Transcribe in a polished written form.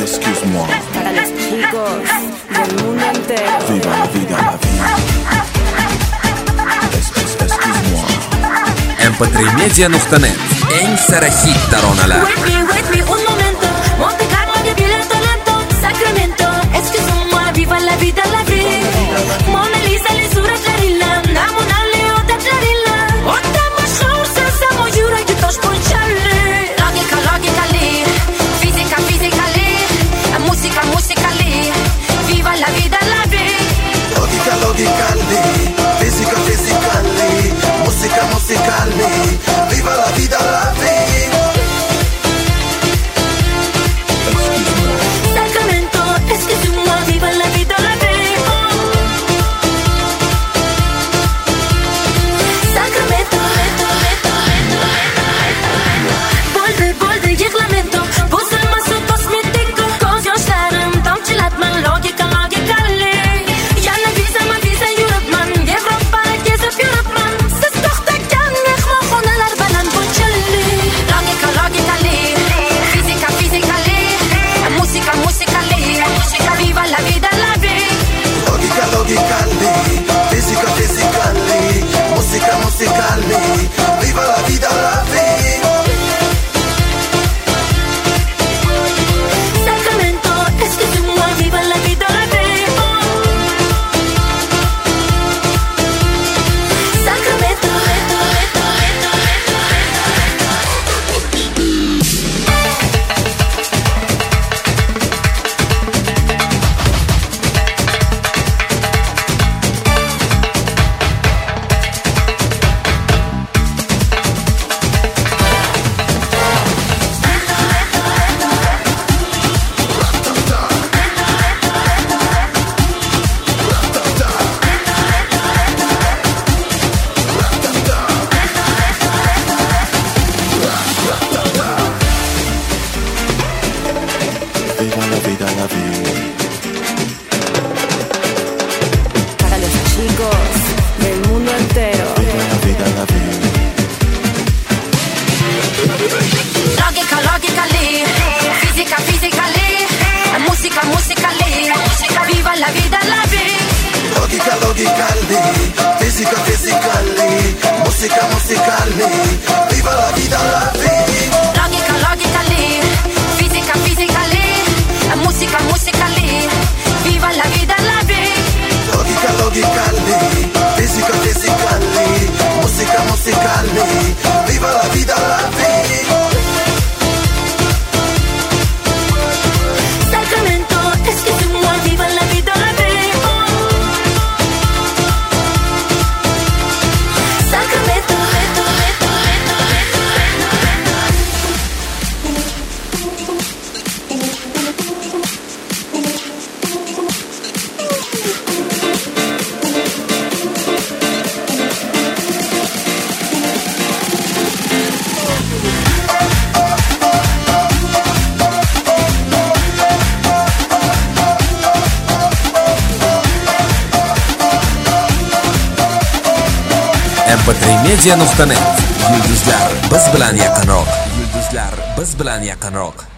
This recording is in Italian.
Excuse-moi. Para los chicos del mundo entero. Viva la vida, la vida. Excuse-moi. mp3media.net. Eng sara hit taronalar. Wait me un momento. Monte Carlo che viene il talento. Sacramento, excuse-moi, viva la vida, la vida. Mona Lisa li sura Clarilla. Namuna Leo da Clarilla. Otta mashur samo jura che to spolcialle. Logika lì. Fisica lì. Musica lì. Viva la vida, la vida. Logica lì. Fisica lì. Musica lì. Viva la vida, la vida. Sacramento, excuse-moi, viva la vida, la vida. Sacramento, bolde, ich lamento. Buzzel masu kosmetik, kozyoşlarım tam çilatman. Logika lì. Yana visa Europe'man. Evropa gezip Europe'man. Siz to'xtagan mehmonxonalar baland bo'lchili. Logika lì. Fisica lì. Musica lì. Viva la vida, la vida. Logica lì. Fisica lì. Musica lì. Viva la vida, la vida. Sacramento, excuse-moi, viva la vida, la vida. Sacramento. Viva la vida, la vida. Para los chicos del mundo entero. Viva la vida, la vida. Logica lì. Fisica lì. Musica lì. Viva la vida, la vida. Logica lì. Fisica lì. Musica lì. Viva la vida, la vida. Logica lì. Fisica lì. Musica lì. Viva la vida, la vida. Logica lì. Fisica lì. Musica lì. Viva la vida, la vida. Sacramento, excuse-moi, viva la vida, la vida. Sacramento. mp3media.net. Yulduzlar biz bilan yaqinroq.